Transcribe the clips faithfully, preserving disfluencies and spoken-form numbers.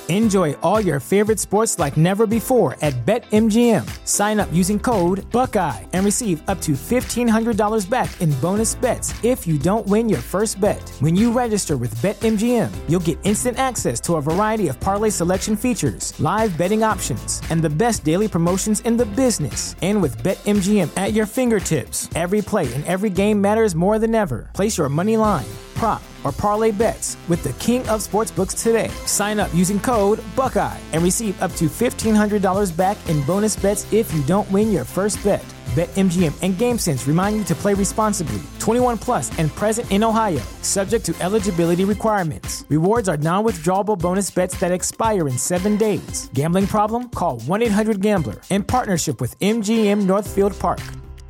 Enjoy all your favorite sports like never before at BetMGM. Sign up using code Buckeye and receive up to fifteen hundred dollars back in bonus bets if you don't win your first bet. When you register with BetMGM, you'll get instant access to a variety of parlay selection features, live betting options, and the best daily promotions in the business. And with BetMGM at your fingertips, every play and every game matters more than ever. Place your money line, prop, or parlay bets with the king of sportsbooks today. Sign up using code Buckeye and receive up to fifteen hundred dollars back in bonus bets if you don't win your first bet. BetMGM and GameSense remind you to play responsibly. twenty-one plus and present in Ohio, subject to eligibility requirements. Rewards are non-withdrawable bonus bets that expire in seven days. Gambling problem? Call one eight hundred gambler in partnership with M G M Northfield Park.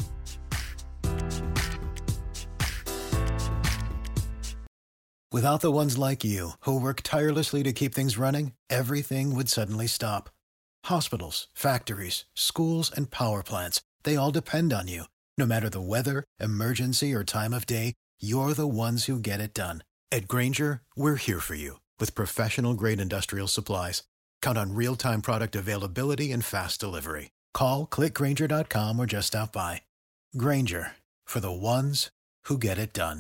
Without the ones like you, who work tirelessly to keep things running, everything would suddenly stop. Hospitals, factories, schools, and power plants, they all depend on you. No matter the weather, emergency, or time of day, you're the ones who get it done. At Grainger, we're here for you with professional-grade industrial supplies. Count on real-time product availability and fast delivery. Call, click Grainger dot com, or just stop by. Grainger, for the ones who get it done.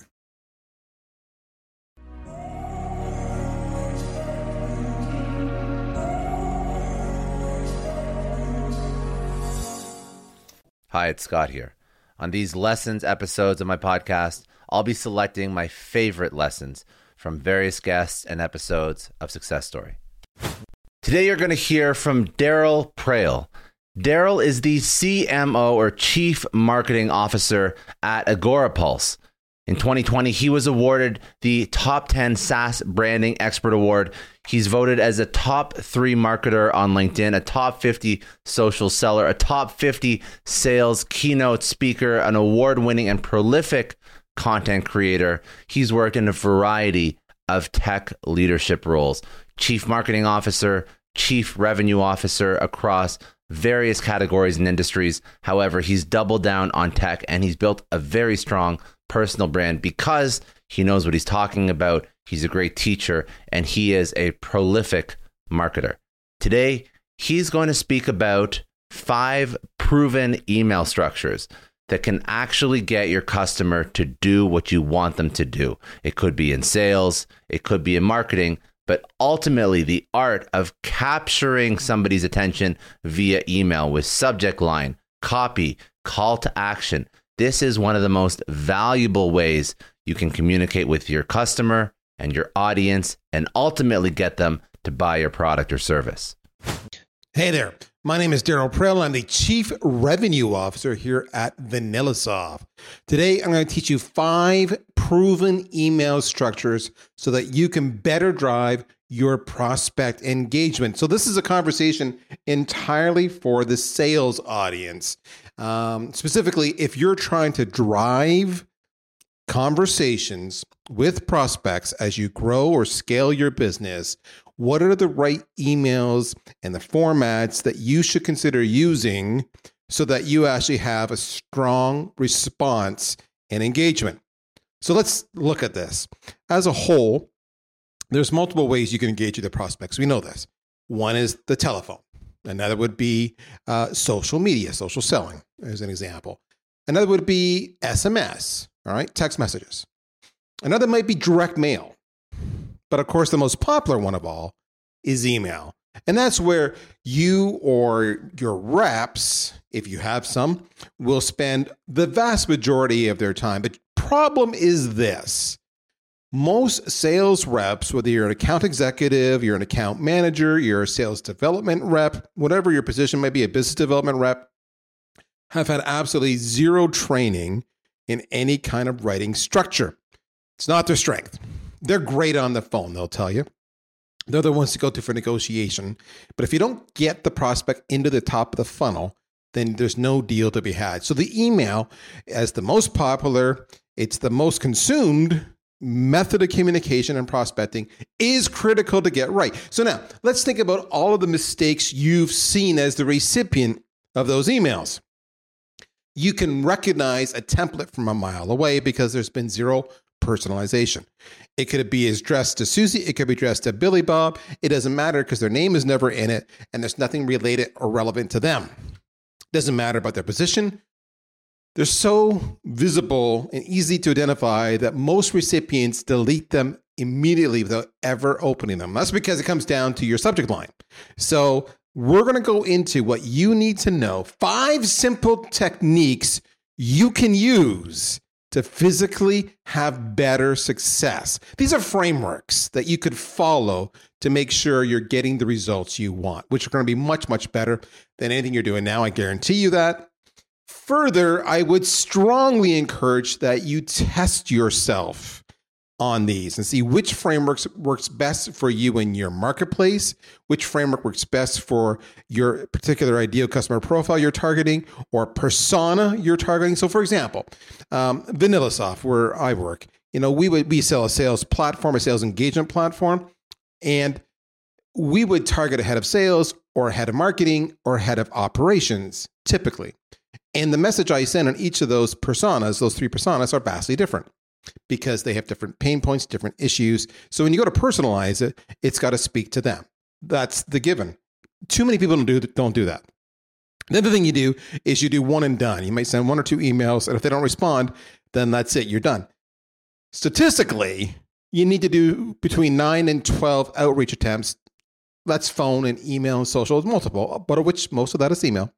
Hi, it's Scott here. On these lessons episodes of my podcast, I'll be selecting my favorite lessons from various guests and episodes of Success Story. Today you're going to hear from Daryl Praill. Daryl is the C M O or Chief Marketing Officer at Agorapulse. In twenty twenty, he was awarded the Top ten SaaS Branding Expert Award. He's voted as a top three marketer on LinkedIn, a top fifty social seller, a top fifty sales keynote speaker, an award-winning and prolific content creator. He's worked in a variety of tech leadership roles, Chief Marketing Officer, Chief Revenue Officer across various categories and industries. However, he's doubled down on tech and he's built a very strong personal brand because he knows what he's talking about. He's a great teacher and he is a prolific marketer. Today, he's going to speak about five proven email structures that can actually get your customer to do what you want them to do. It could be in sales, it could be in marketing, but ultimately the art of capturing somebody's attention via email with subject line, copy, call to action. This is one of the most valuable ways you can communicate with your customer and your audience and ultimately get them to buy your product or service. Hey there. My name is Daryl Praill. I'm the Chief Revenue Officer here at VanillaSoft. Today, I'm going to teach you five proven email structures so that you can better drive your prospect engagement. So this is a conversation entirely for the sales audience. Um, specifically, if you're trying to drive conversations with prospects as you grow or scale your business, what are the right emails and the formats that you should consider using so that you actually have a strong response and engagement? So let's look at this. As a whole, there's multiple ways you can engage with the prospects. We know this. One is the telephone. Another would be uh, social media, social selling, as an example. Another would be S M S, all right, text messages. Another might be direct mail. But of course, the most popular one of all is email. And that's where you or your reps, if you have some, will spend the vast majority of their time. But problem is this. Most sales reps, whether you're an account executive, you're an account manager, you're a sales development rep, whatever your position might be, a business development rep, have had absolutely zero training in any kind of writing structure. It's not their strength. They're great on the phone, they'll tell you. They're the ones to go to for negotiation. But if you don't get the prospect into the top of the funnel, then there's no deal to be had. So the email, as the most popular, it's the most consumed method of communication and prospecting, is critical to get right. So now let's think about all of the mistakes you've seen as the recipient of those emails. You can recognize a template from a mile away because there's been zero personalization. It could be addressed to Susie. It could be addressed to Billy Bob. It doesn't matter because their name is never in it and there's nothing related or relevant to them. It doesn't matter about their position. They're so visible and easy to identify that most recipients delete them immediately without ever opening them. That's because it comes down to your subject line. So we're going to go into what you need to know. Five simple techniques you can use to physically have better success. These are frameworks that you could follow to make sure you're getting the results you want, which are going to be much, much better than anything you're doing now. I guarantee you that. Further, I would strongly encourage that you test yourself on these and see which frameworks works best for you in your marketplace, which framework works best for your particular ideal customer profile you're targeting or persona you're targeting. So for example, um, VanillaSoft, where I work, you know, we would we sell a sales platform, a sales engagement platform, and we would target a head of sales or a head of marketing or a head of operations, typically. And the message I send on each of those personas, those three personas, are vastly different because they have different pain points, different issues. So when you go to personalize it, it's got to speak to them. That's the given. Too many people don't do, don't do that. The other thing you do is you do one and done. You might send one or two emails, and if they don't respond, then that's it. You're done. Statistically, you need to do between nine and twelve outreach attempts. That's phone and email and social, multiple, but of which most of that is email,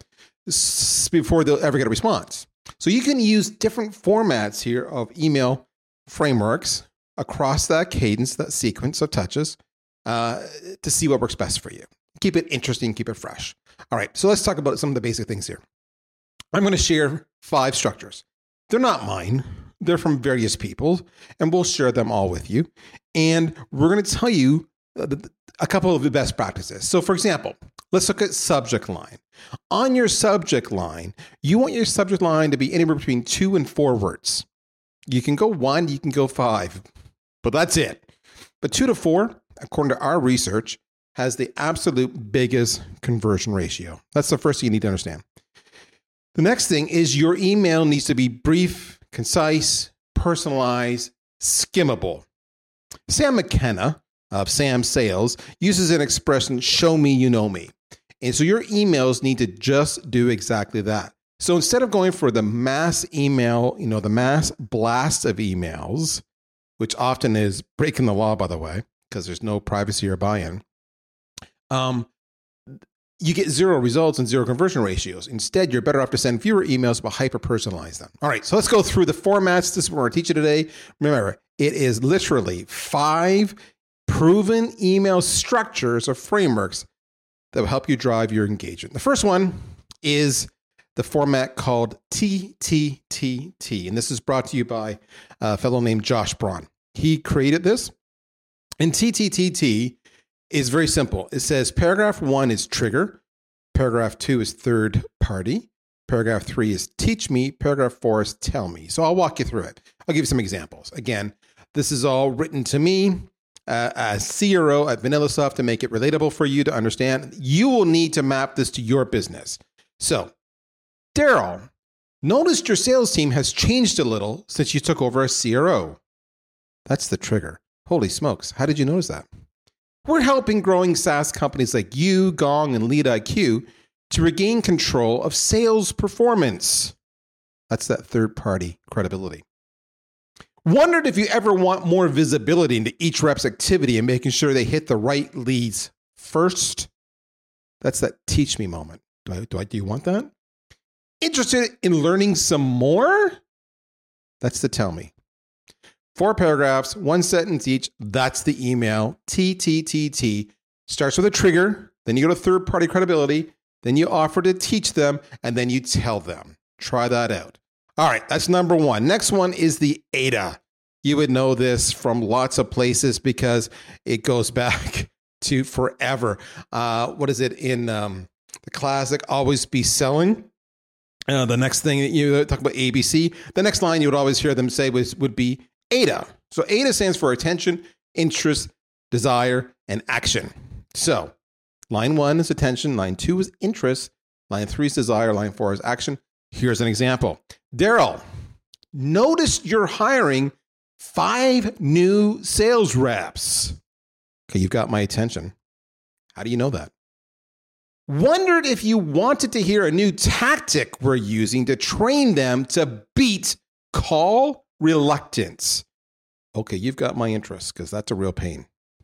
before they'll ever get a response. So you can use different formats here of email frameworks across that cadence, that sequence of touches, uh, to see what works best for you. Keep it interesting, keep it fresh. All right, so let's talk about some of the basic things here. I'm going to share five structures. They're not mine. They're from various people, and we'll share them all with you. And we're going to tell you a couple of the best practices. So for example, let's look at subject line. On your subject line, you want your subject line to be anywhere between two and four words. You can go one, you can go five, but that's it. But two to four, according to our research, has the absolute biggest conversion ratio. That's the first thing you need to understand. The next thing is your email needs to be brief, concise, personalized, skimmable. Sam McKenna of Sam Sales uses an expression, show me you know me. And so your emails need to just do exactly that. So instead of going for the mass email, you know, the mass blast of emails, which often is breaking the law, by the way, because there's no privacy or buy-in, um, you get zero results and zero conversion ratios. Instead, you're better off to send fewer emails but hyper-personalize them. All right, so let's go through the formats. This is what we're going to teach you today. Remember, it is literally five proven email structures or frameworks that will help you drive your engagement. The first one is the format called T T T T, and this is brought to you by a fellow named Josh Braun. He created this, and T T T T is very simple. It says paragraph one is trigger, paragraph two is third party, paragraph three is teach me, paragraph four is tell me. So I'll walk you through it. I'll give you some examples. Again, this is all written to me uh, as C R O at VanillaSoft to make it relatable for you to understand. You will need to map this to your business. So, Daryl, noticed your sales team has changed a little since you took over as C R O. That's the trigger. Holy smokes. How did you notice that? We're helping growing SaaS companies like you, Gong, and LeadIQ to regain control of sales performance. That's that third-party credibility. Wondered if you ever want more visibility into each rep's activity and making sure they hit the right leads first. That's that teach me moment. Do I, do I, do you want that? Interested in learning some more? That's the tell me. Four paragraphs, one sentence each. That's the email. T T T T. Starts with a trigger. Then you go to third-party credibility. Then you offer to teach them. And then you tell them. Try that out. All right, that's number one. Next one is the A D A. You would know this from lots of places because it goes back to forever. Uh, what is it in um, the classic Always Be Selling? Uh, the next thing that you talk about A B C. The next line you would always hear them say was would be A D A. So A D A stands for attention, interest, desire, and action. So line one is attention, line two is interest, line three is desire, line four is action. Here's an example. Daryl, noticed you're hiring five new sales reps. Okay, you've got my attention. How do you know that? Wondered if you wanted to hear a new tactic we're using to train them to beat call reluctance. Okay, you've got my interest because that's a real pain.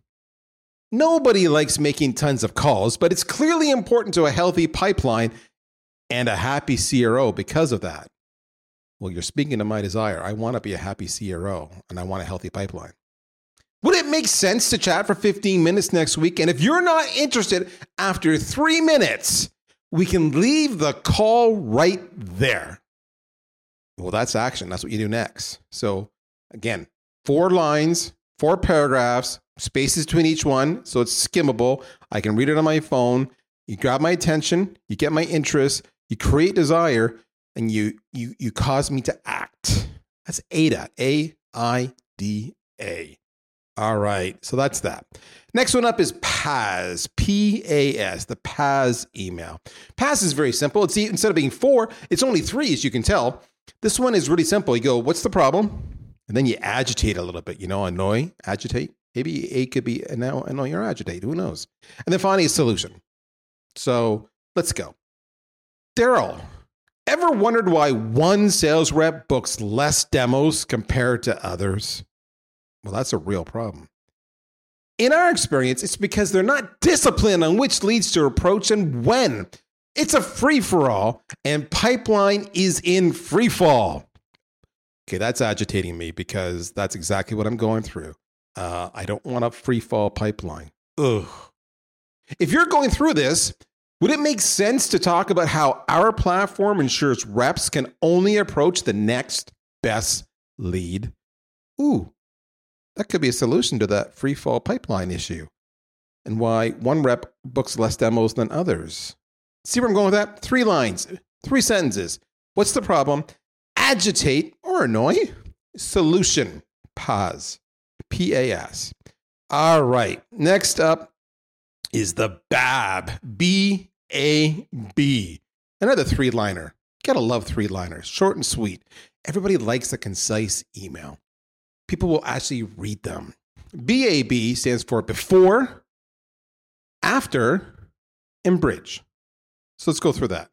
Nobody likes making tons of calls, but it's clearly important to a healthy pipeline and a happy C R O because of that. Well, you're speaking to my desire. I want to be a happy C R O and I want a healthy pipeline. Would it make sense to chat for fifteen minutes next week? And if you're not interested, after three minutes, we can leave the call right there. Well, that's action. That's what you do next. So again, four lines, four paragraphs, spaces between each one. So it's skimmable. I can read it on my phone. You grab my attention. You get my interest. You create desire. And you you you cause me to act. That's A I D A, A I D A. All right, so that's that. Next one up is P A S, P A S, the P A S email. P A S is very simple. It's instead of being four, it's only three, as you can tell. This one is really simple. You go, what's the problem? And then you agitate a little bit, you know, annoy, agitate. Maybe A could be annoy or agitate, who knows? And then finally, a solution. So let's go. Daryl, ever wondered why one sales rep books less demos compared to others? Well, that's a real problem. In our experience, it's because they're not disciplined on which leads to approach and when. It's a free-for-all, and pipeline is in free fall. Okay, that's agitating me because that's exactly what I'm going through. Uh, I don't want a free fall pipeline. Ugh. If you're going through this, would it make sense to talk about how our platform ensures reps can only approach the next best lead? Ooh. That could be a solution to that free fall pipeline issue and why one rep books less demos than others. See where I'm going with that? Three lines, three sentences. What's the problem? Agitate or annoy. Solution. Pause. P A S. All right. Next up is the B A B. B A B. Another three-liner. Gotta love three-liners. Short and sweet. Everybody likes a concise email. People will actually read them. B A B stands for before, after, and bridge. So let's go through that.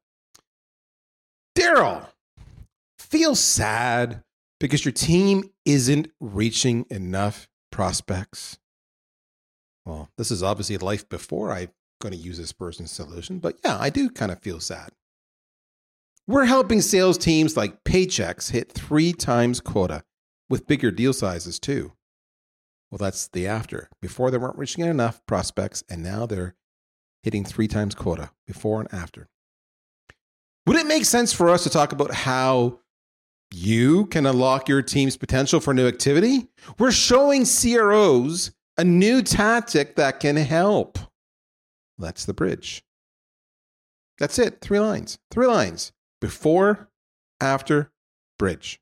Daryl, feel sad because your team isn't reaching enough prospects. Well, this is obviously life before I'm going to use this person's solution, but yeah, I do kind of feel sad. We're helping sales teams like Paychex hit three times quota with bigger deal sizes too. Well, that's the after. Before they weren't reaching enough prospects, and now they're hitting three times quota, before and after. Would it make sense for us to talk about how you can unlock your team's potential for new activity? We're showing C R Os a new tactic that can help. That's the bridge. That's it. Three lines. Three lines. Before, after, bridge.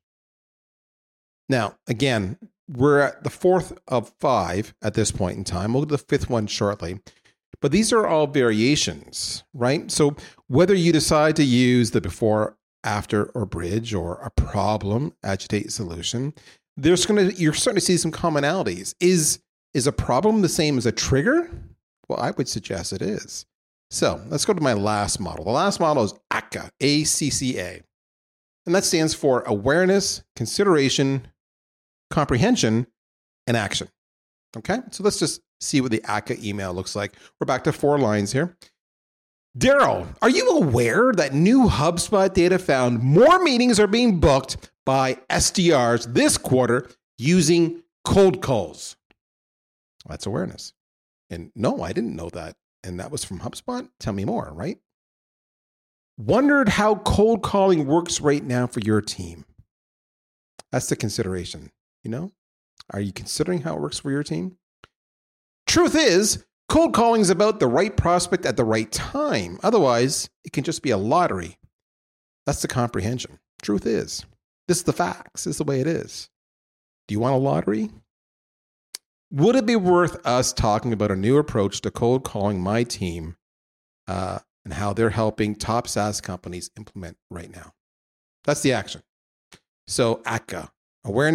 Now, again, we're at the fourth of five at this point in time. We'll get to the fifth one shortly. But these are all variations, right? So whether you decide to use the before, after, or bridge, or a problem, agitate, solution, there's going to you're starting to see some commonalities. Is is a problem the same as a trigger? Well, I would suggest it is. So let's go to my last model. The last model is A C C A, A C C A. And that stands for awareness, consideration, comprehension, and action. Okay, so let's just see what the A C C A email looks like. We're back to four lines here. Daryl, are you aware that new HubSpot data found more meetings are being booked by S D Rs this quarter using cold calls? That's awareness. And no, I didn't know that. And that was from HubSpot? Tell me more, right? Wondered how cold calling works right now for your team. That's the consideration. You know, are you considering how it works for your team? Truth is, cold calling is about the right prospect at the right time. Otherwise, it can just be a lottery. That's the comprehension. Truth is, this is the facts. This is the way it is. Do you want a lottery? Would it be worth us talking about a new approach to cold calling my team uh, and how they're helping top SaaS companies implement right now? That's the action. So A C C A, awareness,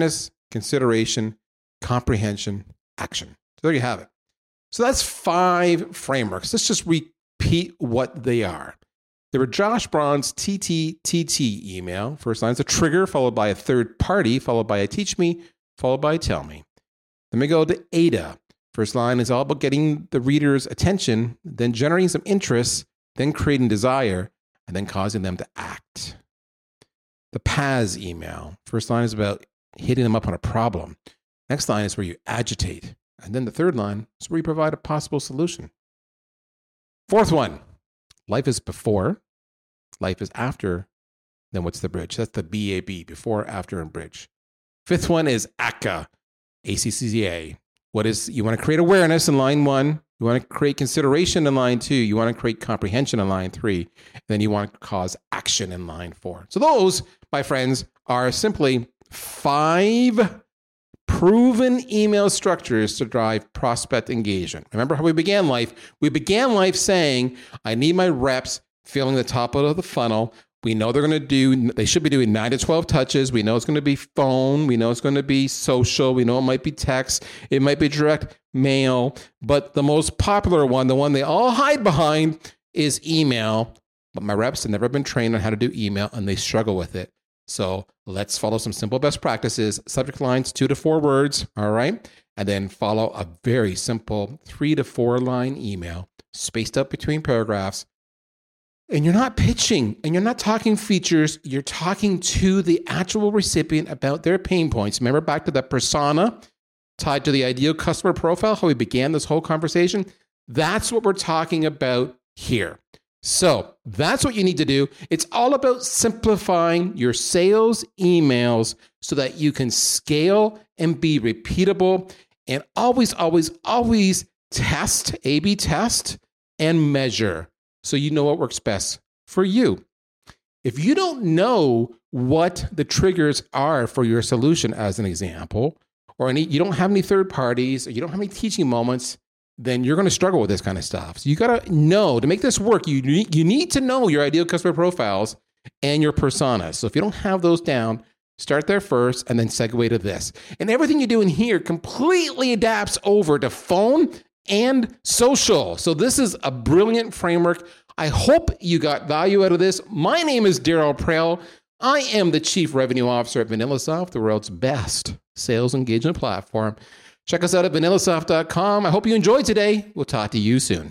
consideration, comprehension, action. So there you have it. So that's five frameworks. Let's just repeat what they are. They were Josh Braun's T T T T email. First line is a trigger, followed by a third party, followed by a teach me, followed by a tell me. Then we go to A D A. First line is all about getting the reader's attention, then generating some interest, then creating desire, and then causing them to act. The P A S email. First line is about hitting them up on a problem. Next line is where you agitate. And then the third line is where you provide a possible solution. Fourth one, life is before, life is after, then what's the bridge? That's the B A B, before, after, and bridge. Fifth one is A C C A, A C C A. What is, you want to create awareness in line one, you want to create consideration in line two, you want to create comprehension in line three, then you want to cause action in line four. So those, my friends, are simply five proven email structures to drive prospect engagement. Remember how we began life? We began life saying, I need my reps filling the top of the funnel. We know they're going to do, they should be doing nine to twelve touches. We know it's going to be phone. We know it's going to be social. We know it might be text. It might be direct mail. But the most popular one, the one they all hide behind, is email. But my reps have never been trained on how to do email and they struggle with it. So let's follow some simple best practices. Subject lines, two to four words, all right? And then follow a very simple three to four line email, spaced up between paragraphs. And you're not pitching and you're not talking features. You're talking to the actual recipient about their pain points. Remember back to that persona tied to the ideal customer profile, how we began this whole conversation? That's what we're talking about here. So that's what you need to do. It's all about simplifying your sales emails so that you can scale and be repeatable, and always, always, always test, A B test, and measure so you know what works best for you. If you don't know what the triggers are for your solution, as an example, or any, you don't have any third parties, or you don't have any teaching moments, then you're going to struggle with this kind of stuff. So you got to know, to make this work, you need, you need to know your ideal customer profiles and your personas. So if you don't have those down, start there first and then segue to this. And everything you do in here completely adapts over to phone and social. So this is a brilliant framework. I hope you got value out of this. My name is Darryl Praill. I am the Chief Revenue Officer at VanillaSoft, the world's best sales engagement platform. Check us out at vanilla soft dot com. I hope you enjoyed today. We'll talk to you soon.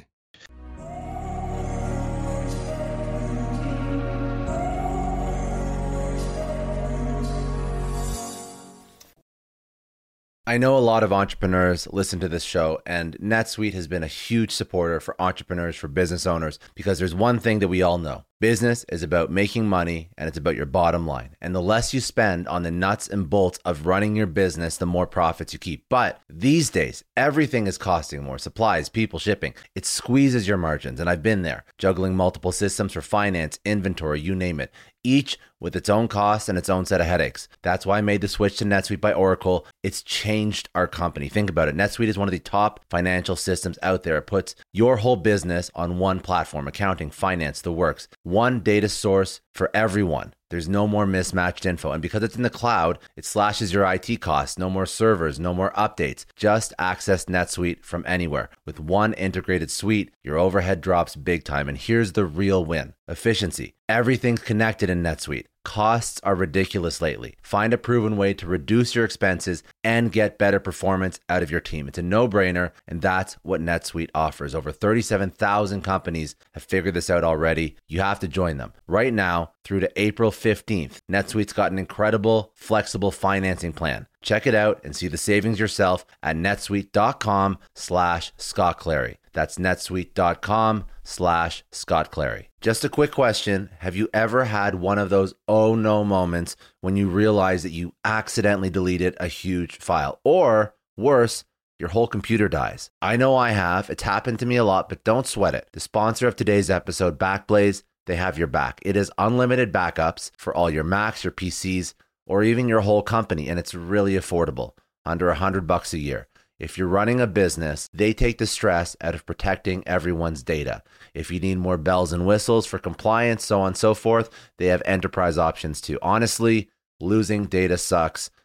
I know a lot of entrepreneurs listen to this show, and NetSuite has been a huge supporter for entrepreneurs, for business owners, because there's one thing that we all know. Business is about making money, and it's about your bottom line. And the less you spend on the nuts and bolts of running your business, the more profits you keep. But these days, everything is costing more. Supplies, people, shipping. It squeezes your margins, and I've been there, juggling multiple systems for finance, inventory, you name it, each with its own costs and its own set of headaches. That's why I made the switch to NetSuite by Oracle. It's changed our company. Think about it. NetSuite is one of the top financial systems out there. It puts your whole business on one platform, accounting, finance, the works. One data source for everyone. There's no more mismatched info. And because it's in the cloud, it slashes your I T costs. No more servers, no more updates. Just access NetSuite from anywhere. With one integrated suite, your overhead drops big time. And here's the real win. Efficiency. Everything's connected in NetSuite. Costs are ridiculous lately. Find a proven way to reduce your expenses and get better performance out of your team. It's a no-brainer, and that's what NetSuite offers. Over thirty-seven thousand companies have figured this out already. You have to join them. Right now, through to April fifteenth, NetSuite's got an incredible, flexible financing plan. Check it out and see the savings yourself at netsuite.com slash Scott Clary. That's netsuite.com slash Scott Clary. Just a quick question. Have you ever had one of those oh no moments when you realize that you accidentally deleted a huge file? Or worse, your whole computer dies. I know I have. It's happened to me a lot, but don't sweat it. The sponsor of today's episode, Backblaze, they have your back. It is unlimited backups for all your Macs, your P Cs, or even your whole company, and it's really affordable, under a hundred bucks a year. If you're running a business, they take the stress out of protecting everyone's data. If you need more bells and whistles for compliance, so on and so forth, they have enterprise options too. Honestly, losing data sucks,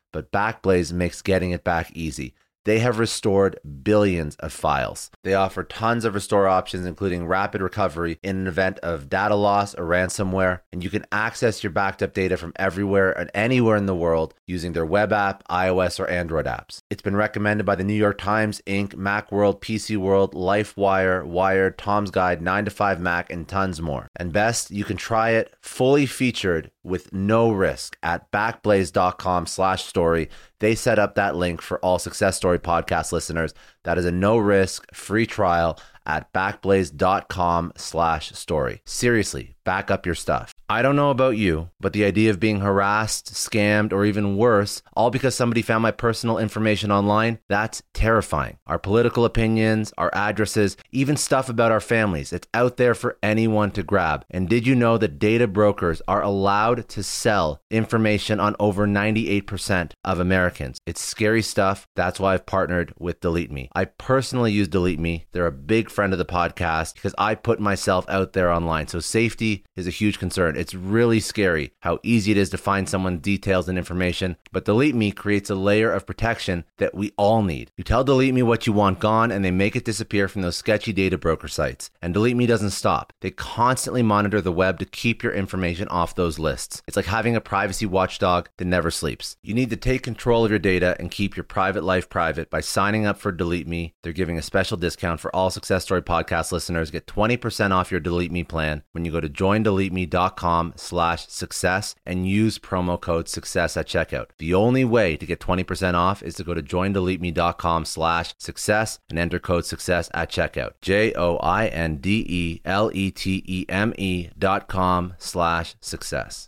but Backblaze makes getting it back easy. They have restored billions of files. They offer tons of restore options, including rapid recovery in an event of data loss or ransomware, and you can access your backed up data from everywhere and anywhere in the world using their web app, iOS, or Android apps. It's been recommended by the New York Times, Incorporated, Macworld, P C World, LifeWire, Wired, Tom's Guide, nine to five Mac, and tons more. And best, you can try it fully featured with no risk at backblaze.com slash story. They set up that link for all Success Story podcast listeners. That is a no-risk, free trial at backblaze.com slash story. Seriously, back up your stuff. I don't know about you, but the idea of being harassed, scammed, or even worse, all because somebody found my personal information online, that's terrifying. Our political opinions, our addresses, even stuff about our families, it's out there for anyone to grab. And did you know that data brokers are allowed to sell information on over ninety-eight percent of Americans? It's scary stuff. That's why I've partnered with Delete Me. I personally use Delete Me. They're a big friend of the podcast because I put myself out there online. So safety is a huge concern. It's really scary how easy it is to find someone's details and information, but Delete Me creates a layer of protection that we all need. You tell Delete Me what you want gone, and they make it disappear from those sketchy data broker sites. And Delete Me doesn't stop. They constantly monitor the web to keep your information off those lists. It's like having a privacy watchdog that never sleeps. You need to take control of your data and keep your private life private by signing up for Delete Me. They're giving a special discount for all Success Story podcast listeners. Get twenty percent off your Delete Me plan when you go to join delete me dot com slash success and use promo code success at checkout. The only way to get twenty percent off is to go to join delete me dot com slash success and enter code success at checkout. J O I N D E L E T E M E dot com slash success.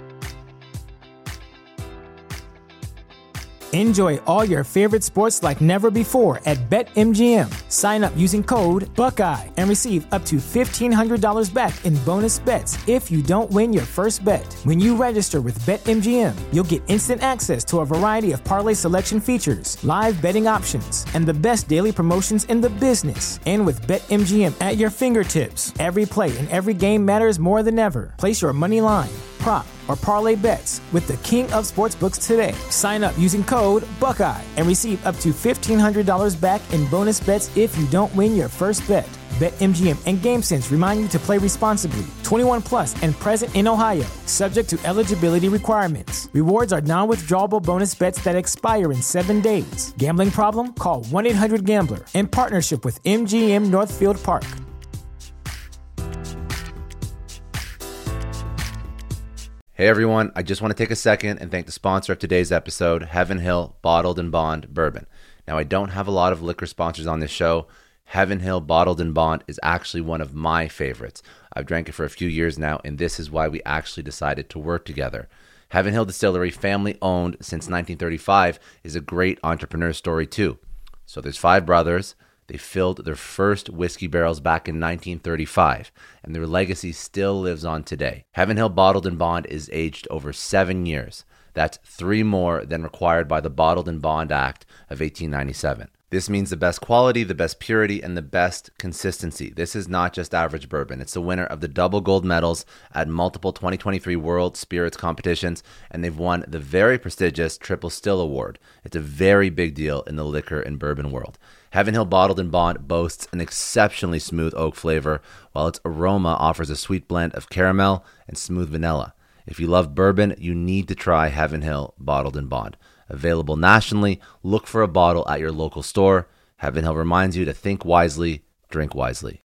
Enjoy all your favorite sports like never before at BetMGM. Sign up using code Buckeye and receive up to fifteen hundred dollars back in bonus bets if you don't win your first bet. When you register with BetMGM, you'll get instant access to a variety of parlay selection features, live betting options, and the best daily promotions in the business. And with BetMGM at your fingertips, every play and every game matters more than ever. Place your money line, prop, or parlay bets with the king of sportsbooks today. Sign up using code Buckeye and receive up to fifteen hundred dollars back in bonus bets if you don't win your first bet. BetMGM and GameSense remind you to play responsibly. twenty-one plus and present in Ohio, subject to eligibility requirements. Rewards are non-withdrawable bonus bets that expire in seven days. Gambling problem? Call one eight hundred gambler in partnership with M G M Northfield Park. Hey everyone, I just want to take a second and thank the sponsor of today's episode, Heaven Hill Bottled and Bond Bourbon. Now, I don't have a lot of liquor sponsors on this show. Heaven Hill Bottled and Bond is actually one of my favorites. I've drank it for a few years now, and this is why we actually decided to work together. Heaven Hill Distillery, family owned since nineteen thirty-five, is a great entrepreneur story too. So there's five brothers. They filled their first whiskey barrels back in nineteen thirty-five, and their legacy still lives on today. Heaven Hill Bottled and Bond is aged over seven years. That's three more than required by the Bottled and Bond Act of eighteen ninety-seven. This means the best quality, the best purity, and the best consistency. This is not just average bourbon. It's the winner of the double gold medals at multiple twenty twenty-three World Spirits competitions, and they've won the very prestigious Triple Still Award. It's a very big deal in the liquor and bourbon world. Heaven Hill Bottled and Bond boasts an exceptionally smooth oak flavor, while its aroma offers a sweet blend of caramel and smooth vanilla. If you love bourbon, you need to try Heaven Hill Bottled and Bond. Available nationally, look for a bottle at your local store. Heaven Hill reminds you to think wisely, drink wisely.